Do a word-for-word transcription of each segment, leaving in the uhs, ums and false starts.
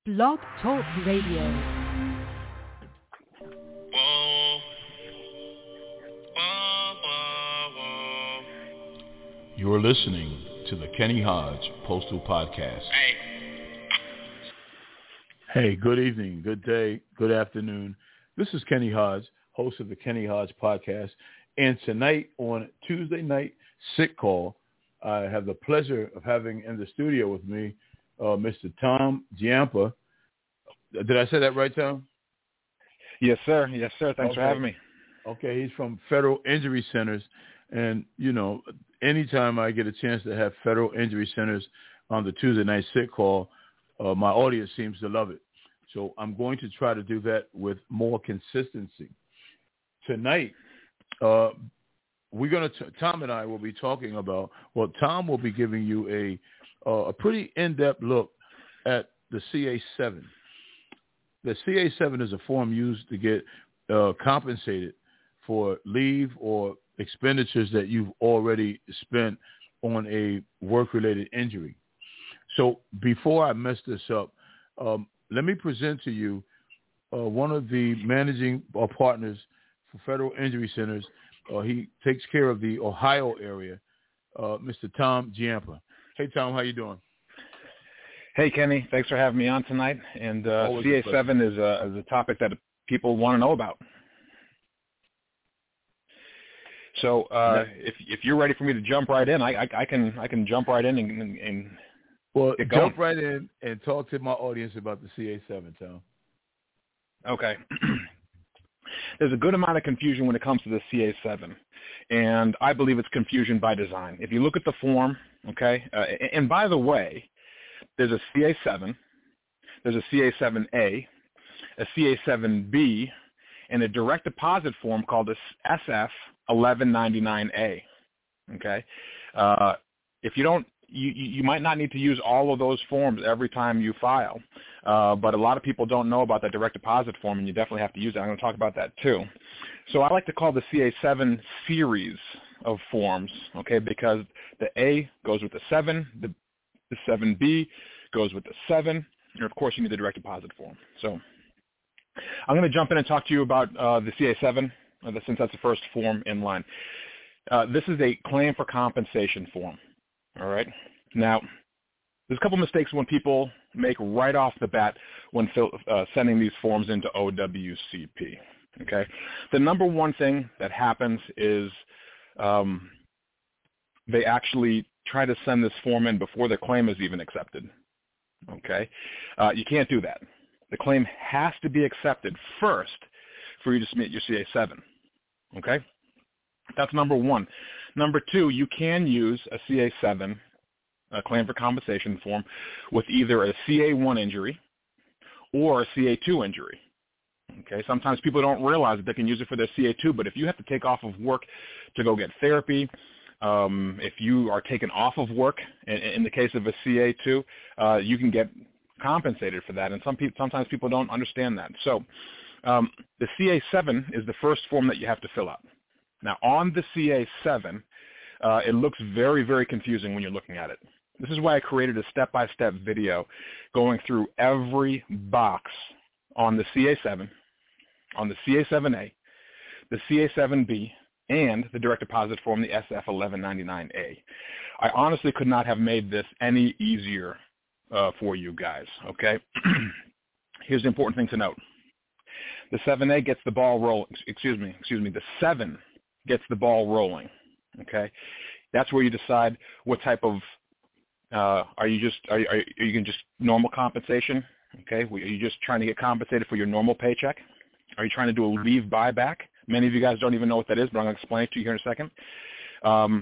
Blog Talk Radio. Whoa. Whoa, whoa, whoa. You're listening to the Kenny Hodge Postal Podcast. Hey. Hey, good evening, good day, good afternoon. This is Kenny Hodge, host of the Kenny Hodge Podcast. And tonight on Tuesday Night Sick Call, I have the pleasure of having in the studio with me uh, Mister Tom Giampa. Did I say that right, Tom? Yes, sir. Yes, sir. Thanks okay. for having me. Okay, he's from Federal Injury Centers. And, you know, anytime I get a chance to have Federal Injury Centers on the Tuesday Night Sick Call, uh, my audience seems to love it. So I'm going to try to do that with more consistency. Tonight, uh, we're going to, Tom and I will be talking about, well, Tom will be giving you a uh, a pretty in-depth look at the C A seven. The C A seven is a form used to get uh, compensated for leave or expenditures that you've already spent on a work-related injury. So before I mess this up, um, let me present to you uh, one of the managing uh, partners for Federal Injury Centers. Uh, he takes care of the Ohio area, uh, Mister Tom Giampa. Hey, Tom, how you doing? Hey, Kenny. Thanks for having me on tonight. And uh, C A seven is a, is a topic that people want to know about. So uh, if if you're ready for me to jump right in, I, I, I can I can jump right in and, and, and well get going. Jump right in and talk to my audience about the C A seven, Tom. Okay. There's a good amount of confusion when it comes to the C A seven, and I believe it's confusion by design. If you look at the form, okay, uh, and by the way, there's a C A seven, there's a C A seven A, a C A seven B, and a direct deposit form called a S F eleven ninety-nine A, okay? Uh, if you don't, you, you might not need to use all of those forms every time you file, uh, but a lot of people don't know about that direct deposit form, and you definitely have to use it. I'm going to talk about that too. So I like to call the C A seven series of forms, okay, because the A goes with the seven, the, the seven B goes with the seven, and of course you need the direct deposit form. So I'm going to jump in and talk to you about uh, the C A seven, uh, since that's the first form in line. Uh, this is a claim for compensation form. All right. Now, there's a couple mistakes when people make right off the bat when fill, uh, sending these forms into O W C P. Okay. The number one thing that happens is um, they actually try to send this form in before the claim is even accepted. Okay. Uh, you can't do that. The claim has to be accepted first for you to submit your C A seven. Okay. That's number one. Number two, you can use a C A seven, a claim for compensation form, with either a C A one injury or a C A two injury. Okay, sometimes people don't realize that they can use it for their C A two, but if you have to take off of work to go get therapy, um, if you are taken off of work, in, in the case of a C A two, uh, you can get compensated for that, and some people, sometimes people don't understand that. So um, the C A seven is the first form that you have to fill out. Now, on the C A seven, uh, it looks very, very confusing when you're looking at it. This is why I created a step-by-step video going through every box on the C A seven, on the C A seven A, the C A seven B, and the direct deposit form, the S F eleven ninety-nine A. I honestly could not have made this any easier uh, for you guys, okay? Here's the important thing to note. The seven A gets the ball rolling. Excuse me, excuse me, the seven gets the ball rolling, okay? That's where you decide what type of, uh, are you just, are you, are you can just normal compensation, okay? Are you just trying to get compensated for your normal paycheck? Are you trying to do a leave buyback? Many of you guys don't even know what that is, but I'm going to explain it to you here in a second. Um,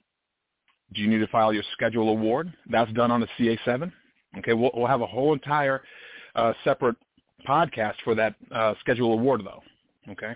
do you need to file your schedule award? That's done on the C A seven, okay? We'll, we'll have a whole entire uh, separate podcast for that uh, schedule award, though, okay?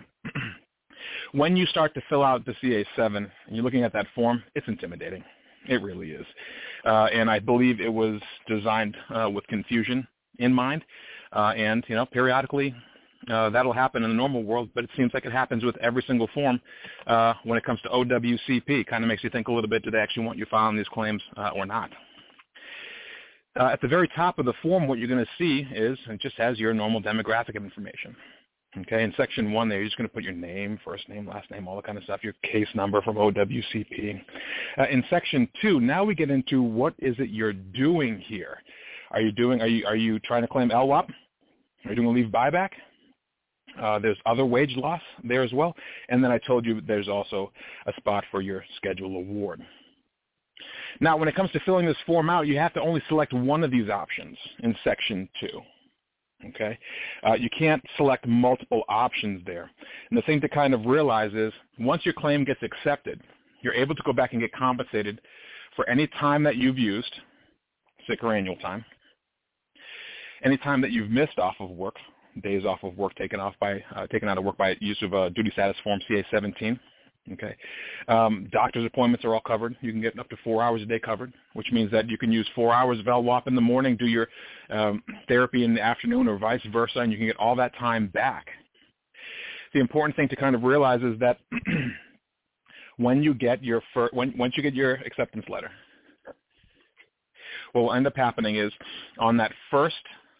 When you start to fill out the C A seven and you're looking at that form, it's intimidating. It really is. Uh, and I believe it was designed uh, with confusion in mind. Uh, and, you know, periodically uh, that'll happen in the normal world, but it seems like it happens with every single form uh, when it comes to O W C P. Kind of makes you think a little bit, do they actually want you filing these claims uh, or not? Uh, at the very top of the form, what you're going to see is it just has your normal demographic information. Okay, in section one there, you're just going to put your name, first name, last name, all that kind of stuff, your case number from O W C P. Uh, in section two, now we get into what is it you're doing here. Are you doing? Are you are you trying to claim L WOP? Are you doing a leave buyback? Uh, there's other wage loss there as well, and then I told you there's also a spot for your schedule award. Now, when it comes to filling this form out, you have to only select one of these options in section two. Okay, uh, you can't select multiple options there. And the thing to kind of realize is once your claim gets accepted, you're able to go back and get compensated for any time that you've used, sick or annual time, any time that you've missed off of work, days off of work taken off by uh, taken out of work by use of a duty status form C A seventeen. Okay, um, doctor's appointments are all covered. You can get up to four hours a day covered, which means that you can use four hours of L WOP in the morning, do your um, therapy in the afternoon, or vice versa, and you can get all that time back. The important thing to kind of realize is that when you get your fir- when once you get your acceptance letter, what will end up happening is on that first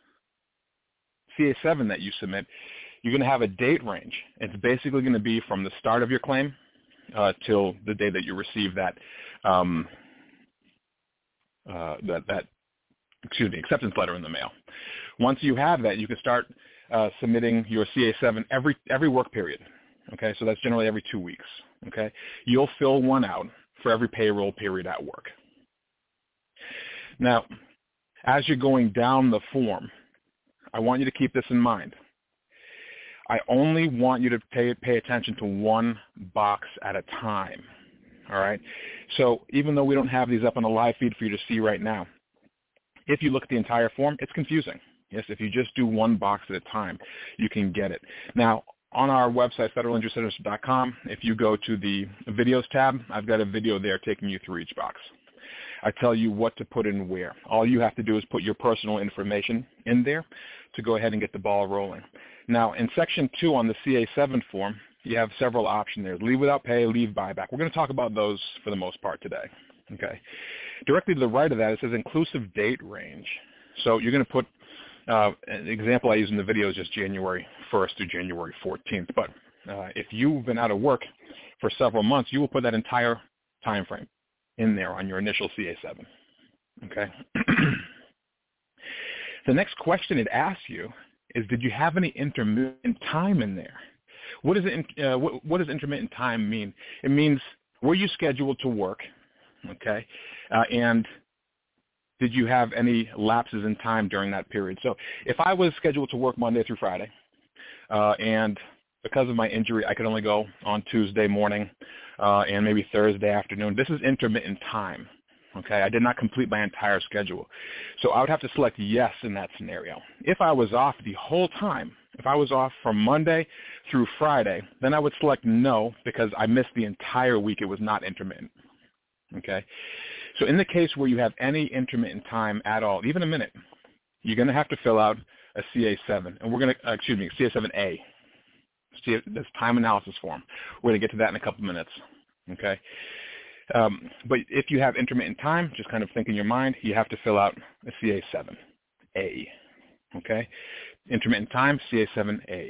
C A seven that you submit, you're going to have a date range. It's basically going to be from the start of your claim uh, till the day that you receive that um, uh, that that excuse me acceptance letter in the mail. Once you have that, you can start uh, submitting your C A seven every every work period. Okay, so that's generally every two weeks. Okay, you'll fill one out for every payroll period at work. Now, as you're going down the form, I want you to keep this in mind. I only want you to pay, pay attention to one box at a time, all right? So even though we don't have these up on a live feed for you to see right now, if you look at the entire form, it's confusing. Yes, if you just do one box at a time, you can get it. Now, on our website, federal injury centers dot com, if you go to the videos tab, I've got a video there taking you through each box. I tell you what to put in where. All you have to do is put your personal information in there to go ahead and get the ball rolling. Now, in Section two on the C A seven form, you have several options there. Leave without pay, leave buyback. We're going to talk about those for the most part today. Okay. Directly to the right of that, it says inclusive date range. So you're going to put, uh, an example I use in the video is just January first to January fourteenth. But uh, if you've been out of work for several months, you will put that entire time frame in there on your initial C A seven. Okay. The next question it asks you is, did you have any intermittent time in there? What, is it, uh, what, what does intermittent time mean? It means, were you scheduled to work, okay, uh, and did you have any lapses in time during that period? So if I was scheduled to work Monday through Friday, uh, and because of my injury, I could only go on Tuesday morning uh, and maybe Thursday afternoon, this is intermittent time. Okay, I did not complete my entire schedule. So I would have to select yes in that scenario. If I was off the whole time, if I was off from Monday through Friday, then I would select no because I missed the entire week. It was not intermittent. Okay, so in the case where you have any intermittent time at all, even a minute, you're going to have to fill out a C A seven, and we're going to, uh, excuse me, C A seven A. See, this time analysis form. We're going to get to that in a couple minutes. Okay. Um, but if you have intermittent time, just kind of think in your mind, you have to fill out a C A seven A, okay? Intermittent time, C A seven A.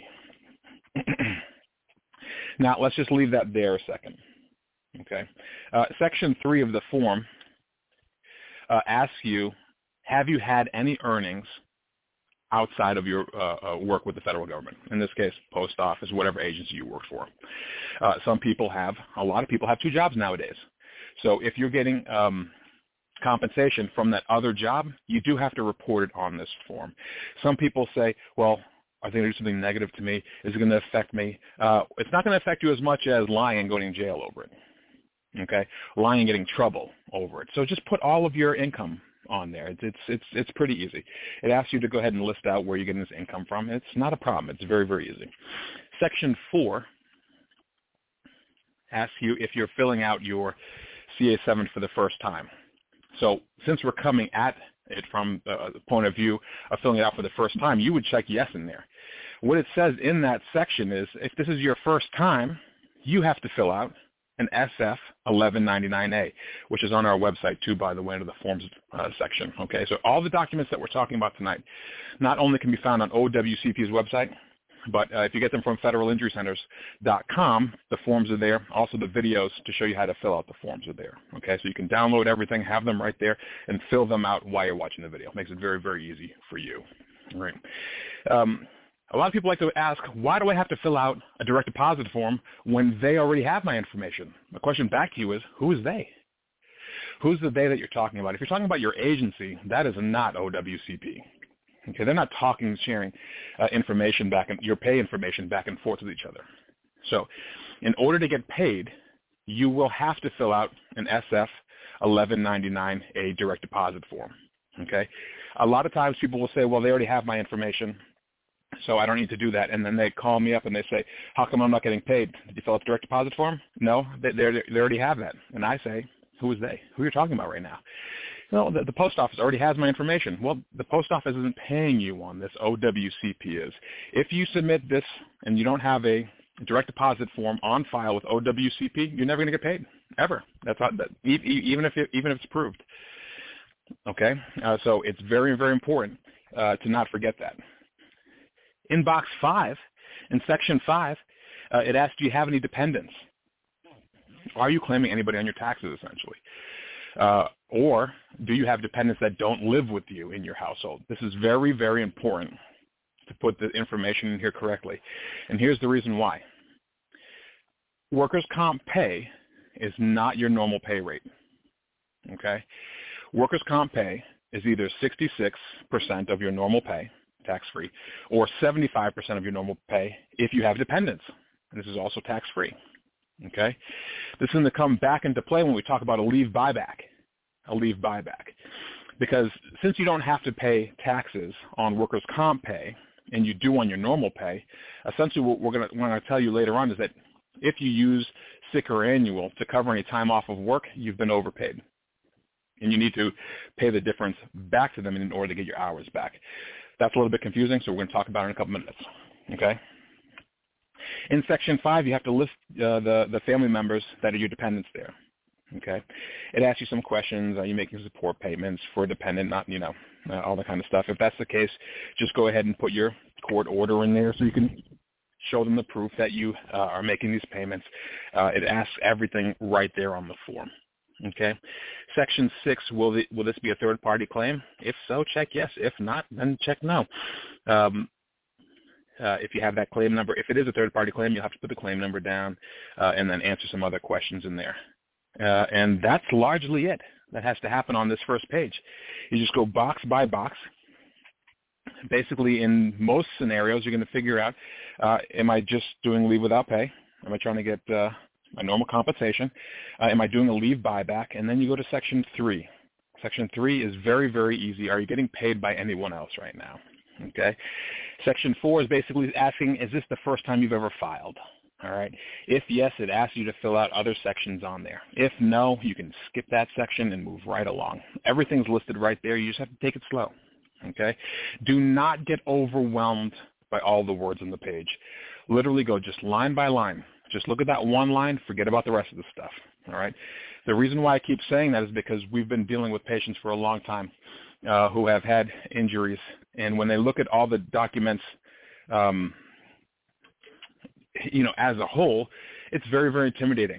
Now, let's just leave that there a second, okay? Uh, section three of the form uh, asks you, have you had any earnings outside of your uh, uh, work with the federal government? In this case, post office, whatever agency you work for. Uh, some people have, a lot of people have two jobs nowadays. So if you're getting um, compensation from that other job, you do have to report it on this form. Some people say, well, are they going to do something negative to me? Is it going to affect me? Uh, it's not going to affect you as much as lying and going to jail over it, okay? Lying and getting trouble over it. So just put all of your income on there. It's, it's, it's, it's pretty easy. It asks you to go ahead and list out where you're getting this income from. It's not a problem. It's very, very easy. Section four asks you if you're filling out your C A seven for the first time. So since we're coming at it from the point of view of filling it out for the first time, you would check yes in there. What it says in that section is if this is your first time, you have to fill out an S F eleven ninety-nine A, which is on our website too, by the way, under the forms uh, section. Okay, so all the documents that we're talking about tonight not only can be found on O W C P's website, but uh, if you get them from federal injury centers dot com, the forms are there. Also, the videos to show you how to fill out the forms are there. Okay, so you can download everything, have them right there, and fill them out while you're watching the video. Makes it very, very easy for you. All right. Um, a lot of people like to ask, why do I have to fill out a direct deposit form when they already have my information? The question back to you is, who is they? Who's the they that you're talking about? If you're talking about your agency, that is not O W C P. Okay, they're not talking, sharing uh, information back and your pay information back and forth with each other. So, in order to get paid, you will have to fill out an S F eleven ninety-nine A direct deposit form. Okay, a lot of times people will say, "Well, they already have my information, so I don't need to do that." And then they call me up and they say, "How come I'm not getting paid? Did you fill out the direct deposit form?" No, they they they already have that. And I say, "Who is they? Who are you talking about right now?" Well, the, the post office already has my information. Well, the post office isn't paying you on this. O W C P is. If you submit this and you don't have a direct deposit form on file with O W C P, you're never going to get paid, ever. That's how, that, even if it, even if it's approved. Okay, uh, so it's very, very important uh, to not forget that. In box five, in section five, uh, it asks, do you have any dependents? Are you claiming anybody on your taxes, essentially? Uh, or do you have dependents that don't live with you in your household? This is very, very important to put the information in here correctly. And here's the reason why. Workers' comp pay is not your normal pay rate. Okay? Workers' comp pay is either sixty-six percent of your normal pay, tax-free, or seventy-five percent of your normal pay if you have dependents. And this is also tax-free. Okay? This is going to come back into play when we talk about a leave buyback, a leave buyback. Because since you don't have to pay taxes on workers' comp pay, and you do on your normal pay, essentially what we're going to, what I'm going to tell you later on is that if you use sick or annual to cover any time off of work, you've been overpaid. And you need to pay the difference back to them in order to get your hours back. That's a little bit confusing, so we're going to talk about it in a couple minutes. Okay? In Section five, you have to list uh, the, the family members that are your dependents there. Okay? It asks you some questions. Are you making support payments for a dependent? Not, you know, uh, all that kind of stuff. If that's the case, just go ahead and put your court order in there so you can show them the proof that you uh, are making these payments. Uh, it asks everything right there on the form. Okay? Section six, will, the, will this be a third-party claim? If so, check yes. If not, then check no. Um, Uh, if you have that claim number, if it is a third-party claim, you'll have to put the claim number down uh, and then answer some other questions in there. Uh, and that's largely it that has to happen on this first page. You just go box by box. Basically, in most scenarios, you're going to figure out, uh, am I just doing leave without pay? Am I trying to get uh, my normal compensation? Uh, am I doing a leave buyback? And then you go to Section three. Section three is very, very easy. Are you getting paid by anyone else right now? Okay. Section four is basically asking, is this the first time you've ever filed? All right. If yes, it asks you to fill out other sections on there. If no, you can skip that section and move right along. Everything's listed right there. You just have to take it slow. Okay. Do not get overwhelmed by all the words on the page. Literally go just line by line. Just look at that one line. Forget about the rest of the stuff. All right. The reason why I keep saying that is because we've been dealing with patients for a long time uh, who have had injuries. And when they look at all the documents, um, you know, as a whole, it's very, very intimidating.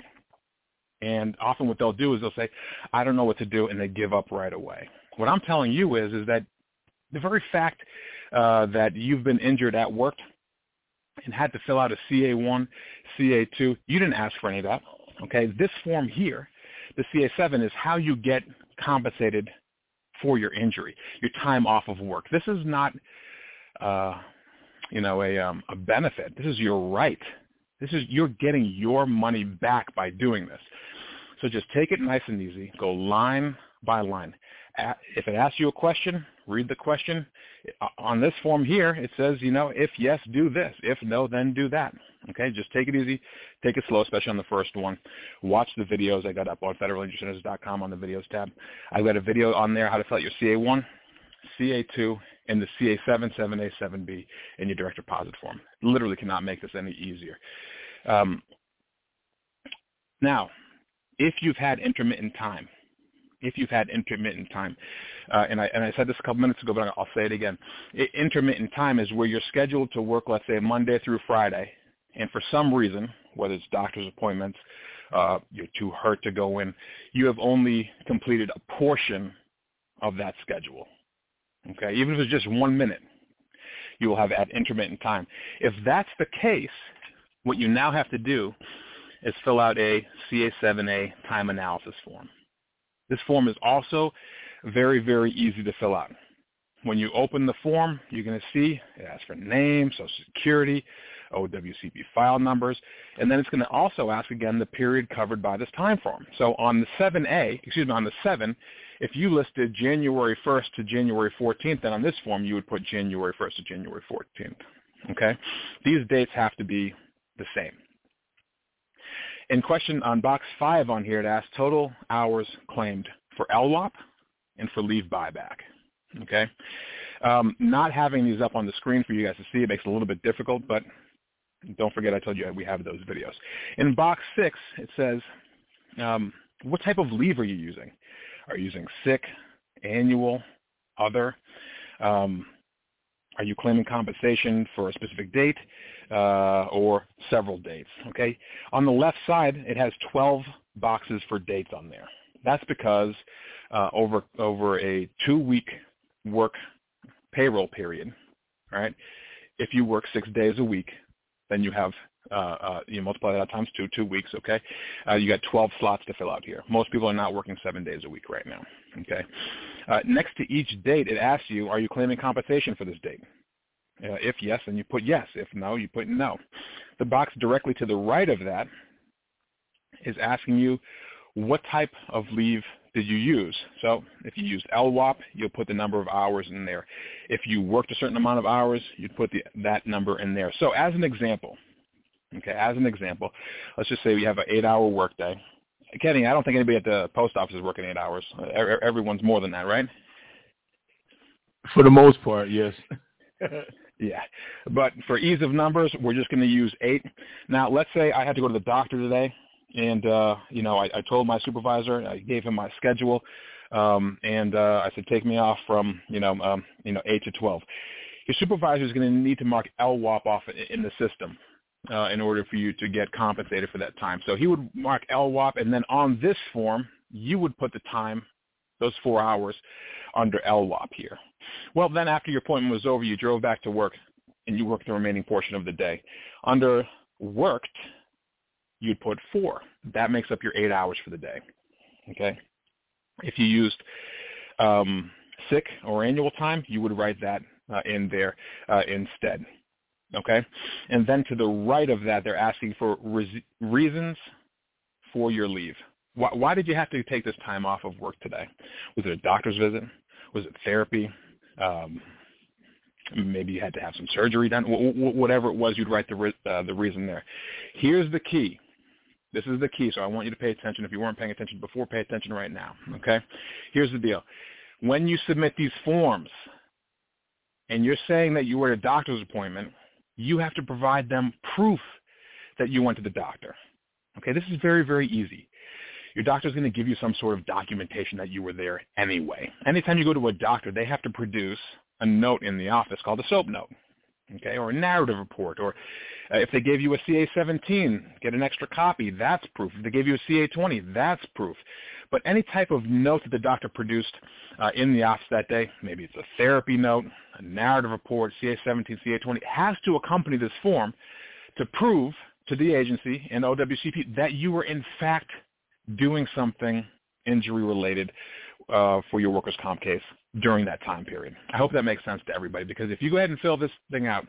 And often what they'll do is they'll say, I don't know what to do, and they give up right away. What I'm telling you is, is that the very fact uh, that you've been injured at work and had to fill out a C A one, C A two, you didn't ask for any of that. Okay, this form here, the C A seven, is how you get compensated for your injury, your time off of work. This is not, uh, you know, a, um, a benefit. This is your right. This is, you're getting your money back by doing this. So just take it nice and easy. Go line by line. If it asks you a question, read the question. On this form here, it says, you know, if yes, do this. If no, then do that. Okay, just take it easy. Take it slow, especially on the first one. Watch the videos I got up on federal injury centers dot com on the videos tab. I've got a video on there how to fill out your C A one, C A two, and the C A seven, seven A, seven B in your direct deposit form. Literally cannot make this any easier. Um, Now, if you've had intermittent time, if you've had intermittent time, uh, and I and I said this a couple minutes ago, but I'll say it again. I, intermittent time is where you're scheduled to work, let's say, Monday through Friday, and for some reason, whether it's doctor's appointments, uh, you're too hurt to go in, you have only completed a portion of that schedule. Okay, even if it's just one minute, you will have at intermittent time. If that's the case, what you now have to do is fill out a C A seven A time analysis form. This form is also very, very easy to fill out. When you open the form, you're going to see it asks for name, social security, O W C P file numbers, and then it's going to also ask again the period covered by this time form. So on the seven A, excuse me, on the seven, if you listed January first to January fourteenth, then on this form you would put January first to January fourteenth. Okay? These dates have to be the same. In question on box five on here, it asks total hours claimed for L W O P and for leave buyback. Okay? Um, not having these up on the screen for you guys to see, it makes it a little bit difficult, but don't forget I told you we have those videos. In box six, it says, um, what type of leave are you using? Are you using sick, annual, other? Um, are you claiming compensation for a specific date uh, or several dates? Okay. On the left side, it has twelve boxes for dates on there. That's because uh, over over a two-week work payroll period, all right, if you work six days a week, then you have uh, uh, you multiply that times two, two weeks, okay? Uh, you got twelve slots to fill out here. Most people are not working seven days a week right now, okay? Uh, next to each date, it asks you, are you claiming compensation for this date? Uh, if yes, then you put yes. If no, you put no. The box directly to the right of that is asking you what type of leave did you use. So if you used L W O P, you'll put the number of hours in there. If you worked a certain amount of hours, you'd put the, that number in there. So as an example, okay, as an example, let's just say we have an eight-hour workday. Kenny, I don't think anybody at the post office is working eight hours. Everyone's more than that, right? For the most part, yes. Yeah, but for ease of numbers, we're just going to use eight. Now, let's say I had to go to the doctor today, and uh, you know, I, I told my supervisor, I gave him my schedule, um, and uh, I said, take me off from you know, um, you know, eight to twelve. Your supervisor is going to need to mark L W O P off in the system uh, in order for you to get compensated for that time. So he would mark L W O P, and then on this form, you would put the time, those four hours, under L W O P here. Well, then after your appointment was over, you drove back to work, and you worked the remaining portion of the day. Under worked, you'd put four. That makes up your eight hours for the day, okay? If you used um, sick or annual time, you would write that uh, in there uh, instead, okay? And then to the right of that, they're asking for re- reasons for your leave. Why, why did you have to take this time off of work today? Was it a doctor's visit? Was it therapy? Um, maybe you had to have some surgery done. W- w- whatever it was, you'd write the re- uh, the reason there. Here's the key. This is the key, so I want you to pay attention. If you weren't paying attention before, pay attention right now, okay? Here's the deal. When you submit these forms and you're saying that you were at a doctor's appointment, you have to provide them proof that you went to the doctor, okay? This is very, very easy. Your doctor's going to give you some sort of documentation that you were there anyway. Anytime you go to a doctor, they have to produce a note in the office called a SOAP note, okay, or a narrative report. Or uh, if they gave you a C A seventeen, get an extra copy, that's proof. If they gave you a C A twenty, that's proof. But any type of note that the doctor produced uh, in the office that day, maybe it's a therapy note, a narrative report, C A seventeen, C A twenty, has to accompany this form to prove to the agency and O W C P that you were in fact doing something injury-related uh, for your workers' comp case during that time period. I hope that makes sense to everybody, because if you go ahead and fill this thing out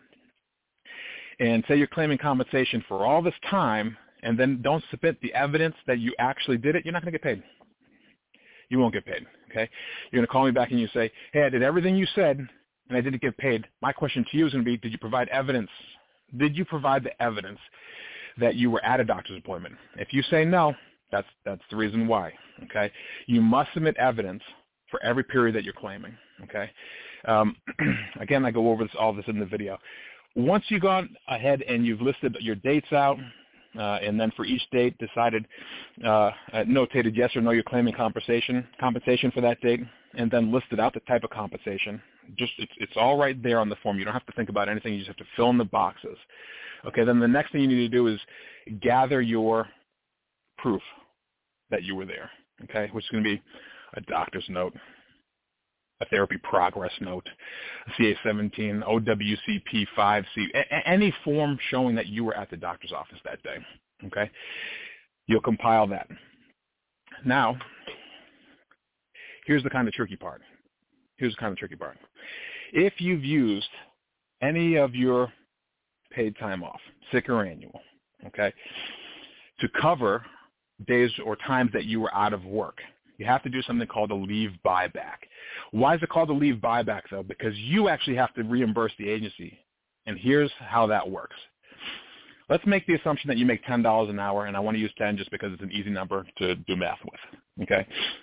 and say you're claiming compensation for all this time and then don't submit the evidence that you actually did it, you're not going to get paid. You won't get paid, okay? You're going to call me back and you say, hey, I did everything you said and I didn't get paid. My question to you is going to be, did you provide evidence? Did you provide the evidence that you were at a doctor's appointment? If you say no, That's that's the reason why, okay? You must submit evidence for every period that you're claiming, okay? Um, again, I go over this, all this in the video. Once you've gone ahead and you've listed your dates out uh, and then for each date decided, uh, notated yes or no you're claiming compensation, compensation for that date, and then listed out the type of compensation. Just it's, it's all right there on the form. You don't have to think about anything. You just have to fill in the boxes. Okay, then the next thing you need to do is gather your proof that you were there, okay, which is going to be a doctor's note, a therapy progress note, a C A seventeen, O W C P five C, a- any form showing that you were at the doctor's office that day, okay? You'll compile that. Now, here's the kind of tricky part. Here's the kind of tricky part. If you've used any of your paid time off, sick or annual, okay, to cover days or times that you were out of work, you have to do something called a leave buyback. Why is it called a leave buyback, though? Because you actually have to reimburse the agency, and here's how that works. Let's make the assumption that you make ten dollars an hour, and I want to use ten just because it's an easy number to do math with, okay?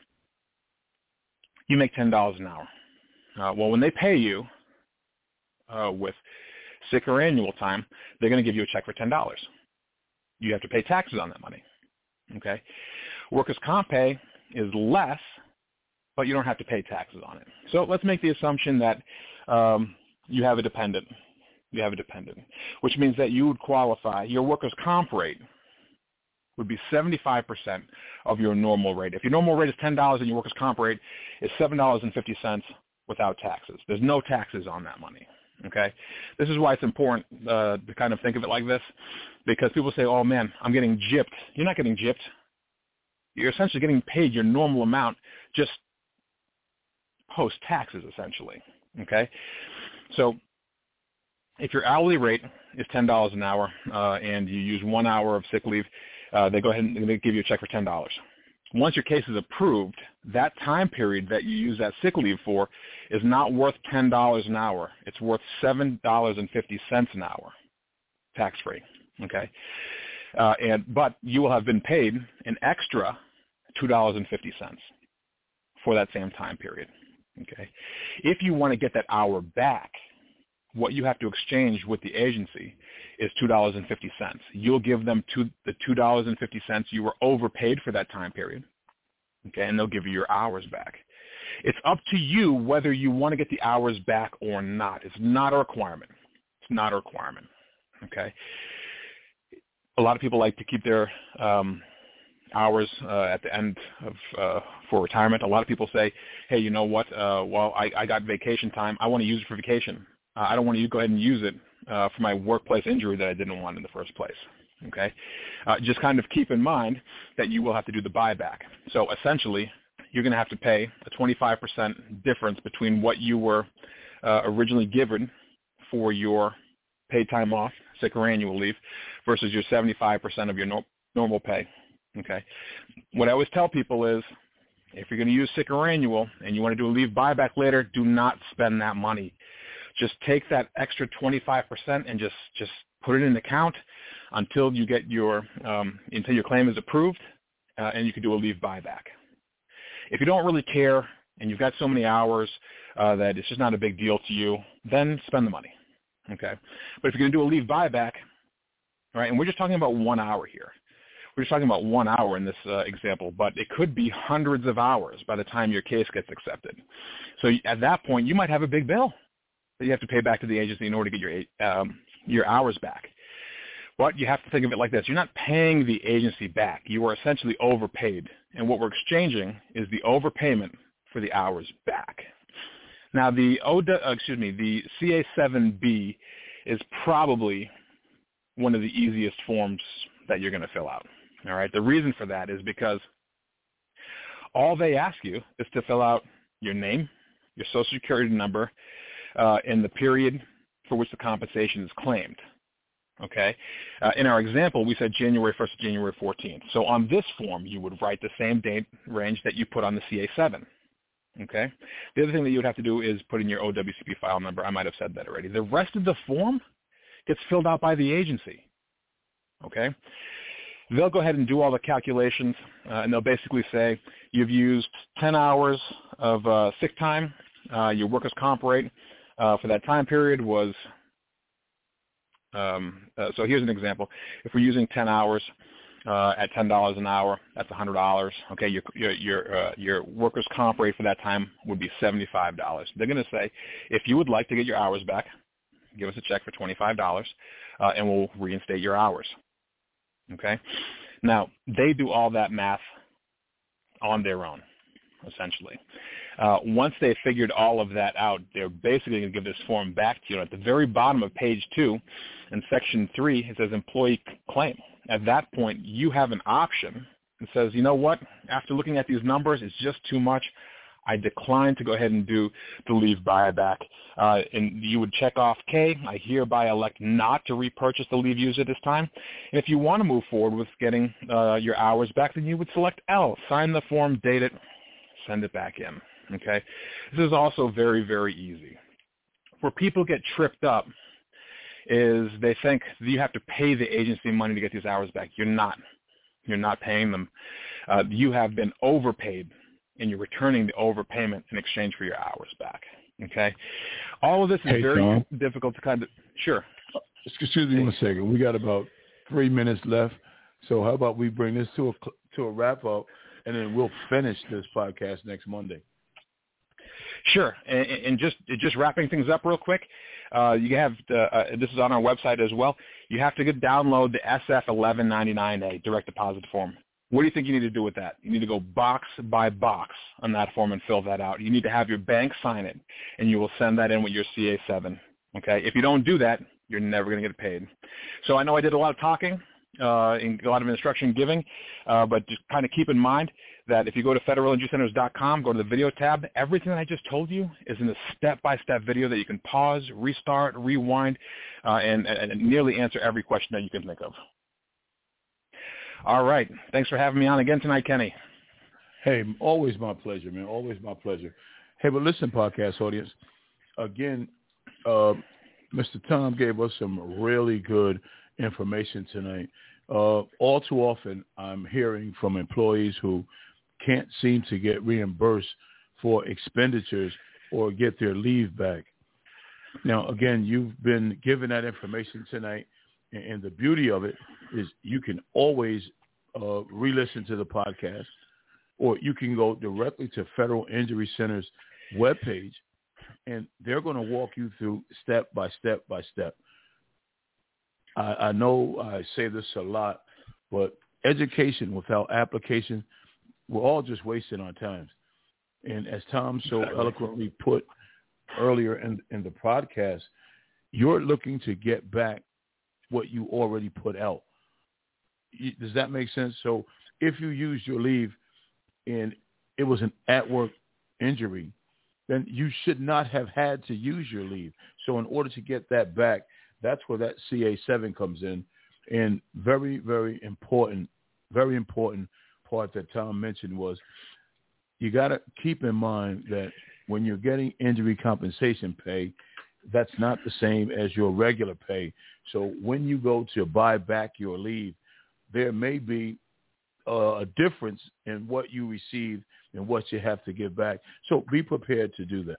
You make ten dollars an hour. Uh, well, when they pay you uh, with sick or annual time, they're going to give you a check for ten dollars. You have to pay taxes on that money, okay? Workers' comp pay is less, but you don't have to pay taxes on it. So let's make the assumption that um, you have a dependent. You have a dependent, which means that you would qualify. Your workers' comp rate would be seventy-five percent of your normal rate. If your normal rate is ten dollars and your workers' comp rate is seven dollars and fifty cents without taxes. There's no taxes on that money, okay? This is why it's important uh, to kind of think of it like this, because people say, oh, man, I'm getting gypped. You're not getting gypped. You're essentially getting paid your normal amount just post-taxes, essentially, okay? So if your hourly rate is ten dollars an hour uh, and you use one hour of sick leave, uh, they go ahead and they give you a check for ten dollars. Once your case is approved, that time period that you use that sick leave for is not worth ten dollars an hour. It's worth seven dollars and fifty cents an hour, tax-free, okay? Uh, and but you will have been paid an extra two dollars and fifty cents for that same time period, okay? If you want to get that hour back, what you have to exchange with the agency is two dollars and fifty cents. You'll give them two, the two dollars and fifty cents you were overpaid for that time period, okay, and they'll give you your hours back. It's up to you whether you want to get the hours back or not. It's not a requirement. It's not a requirement, okay? A lot of people like to keep their um, hours uh, at the end of uh, for retirement. A lot of people say, hey, you know what, uh, well, I, I got vacation time. I want to use it for vacation. Uh, I don't want you to go ahead and use it uh, for my workplace injury that I didn't want in the first place, okay? Uh, just kind of keep in mind that you will have to do the buyback. So essentially, you're going to have to pay a twenty-five percent difference between what you were uh, originally given for your paid time off, sick or annual leave, versus your seventy-five percent of your no- normal pay, okay? What I always tell people is, if you're going to use sick or annual and you want to do a leave buyback later, do not spend that money. Just take that extra twenty-five percent and just, just put it in an account until you get your um, until your claim is approved, uh, and you can do a leave buyback. If you don't really care and you've got so many hours uh, that it's just not a big deal to you, then spend the money, okay? But if you're going to do a leave buyback, right, and we're just talking about one hour here. We're just talking about one hour in this uh, example, but it could be hundreds of hours by the time your case gets accepted. So at that point, you might have a big bill that you have to pay back to the agency in order to get your um, your hours back. But you have to think of it like this. You're not paying the agency back. You are essentially overpaid. And what we're exchanging is the overpayment for the hours back. Now, the O D, uh, excuse me, the C A seven B is probably one of the easiest forms that you're going to fill out. All right. The reason for that is because all they ask you is to fill out your name, your social security number, uh, and the period for which the compensation is claimed. Okay. Uh, in our example, we said January first to January fourteenth. So on this form, you would write the same date range that you put on the C A seven. Okay. The other thing that you would have to do is put in your O W C P file number. I might have said that already. The rest of the form gets filled out by the agency. Okay. They'll go ahead and do all the calculations, uh, and they'll basically say you've used ten hours of uh, sick time. Uh, your workers' comp rate uh, for that time period was Um, uh, so here's an example. If we're using ten hours uh, at ten dollars an hour, that's one hundred dollars. Okay, your your your, uh, your workers' comp rate for that time would be seventy-five dollars. They're going to say, if you would like to get your hours back, give us a check for twenty-five dollars, uh, and we'll reinstate your hours. Okay? Now, they do all that math on their own, essentially. Uh, once they've figured all of that out, they're basically going to give this form back to you. At the very bottom of page two, in section three, it says employee claim. At that point, you have an option that says, you know what, after looking at these numbers, it's just too much. I decline to go ahead and do the leave buyback. Uh, and you would check off K. I hereby elect not to repurchase the leave user this time. And if you want to move forward with getting uh, your hours back, then you would select L. Sign the form, date it, send it back in. Okay? This is also very, very easy. Where people get tripped up is they think you have to pay the agency money to get these hours back. You're not. You're not paying them. Uh, you have been overpaid, and you're returning the overpayment in exchange for your hours back. Okay? All of this is hey, very Tom. difficult to kind of – sure. Excuse me one second. We got about three minutes left. So how about we bring this to a to a wrap up, and then we'll finish this podcast next Monday. Sure, and, and just just wrapping things up real quick, uh, you have to, uh, this is on our website as well. You have to get, download the S F eleven ninety-nine A direct deposit form. What do you think you need to do with that? You need to go box by box on that form and fill that out. You need to have your bank sign it, and you will send that in with your C A seven. Okay, if you don't do that, you're never going to get paid. So I know I did a lot of talking uh, and a lot of instruction giving, uh, but just kind of keep in mind that if you go to federal injury centers dot com, go to the video tab, everything that I just told you is in a step-by-step video that you can pause, restart, rewind, uh, and, and nearly answer every question that you can think of. All right. Thanks for having me on again tonight, Kenny. Hey, always my pleasure, man. Always my pleasure. Hey, but listen, podcast audience, again, uh, Mister Tom gave us some really good information tonight. Uh, all too often, I'm hearing from employees who can't seem to get reimbursed for expenditures or get their leave back. Now, again, you've been given that information tonight, and the beauty of it is you can always uh, re-listen to the podcast, or you can go directly to Federal Injury Center's webpage, and they're going to walk you through step by step by step. I, I know I say this a lot, but education without application, we're all just wasting our time. And as Tom so exactly. eloquently put earlier in, in the podcast, you're looking to get back what you already put out. Does that make sense? So if you used your leave and it was an at-work injury, then you should not have had to use your leave. So in order to get that back, that's where that C A seven comes in. And very, very important, very important part that Tom mentioned was you got to keep in mind that when you're getting injury compensation pay, that's not the same as your regular pay. So when you go to buy back your leave, there may be uh, a difference in what you receive and what you have to give back. So be prepared to do that.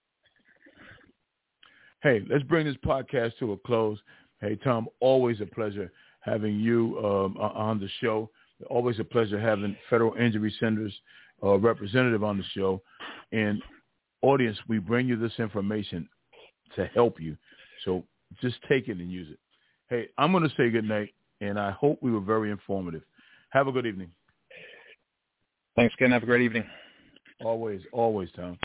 Hey, let's bring this podcast to a close. Hey, Tom, always a pleasure having you um, on the show. Always a pleasure having Federal Injury Centers uh, representative on the show. And audience, we bring you this information to help you. So just take it and use it. Hey, I'm going to say good night, and I hope we were very informative. Have a good evening. Thanks, Ken. Have a great evening. Always, always, Tom.